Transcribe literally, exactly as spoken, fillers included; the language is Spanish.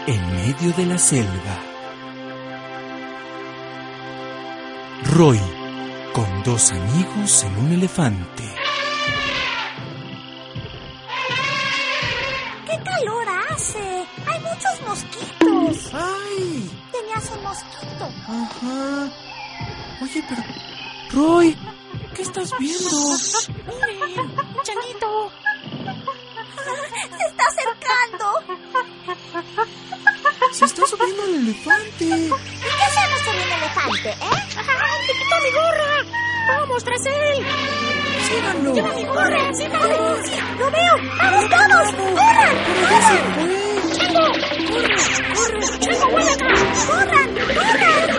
en medio de la selva. Roy, con dos amigos en un elefante. ¡Qué calor hace! ¡Hay muchos mosquitos! ¡Ay! Tenías un mosquito. Ajá. Oye, pero... Roy, ¿qué estás viendo? ¡Miren! ¡Chanito! ¡Se está acercando! Se está subiendo el elefante. ¿Y qué hacemos con el elefante, eh? ¡Ay, te quitó mi gorra! ¡Vamos tras él! ¡Síganlo! ¡Lleva mi gorra! ¡Síganlo! ¡Sí! ¡Lo veo! ¡Vamos todos! ¡Corran! ¡Pero ya se ¡Corran! fue! ¡Chango! ¡Corre! ¡Corre! ¡Chango, vuelve acá! ¡Corran! ¡Corran!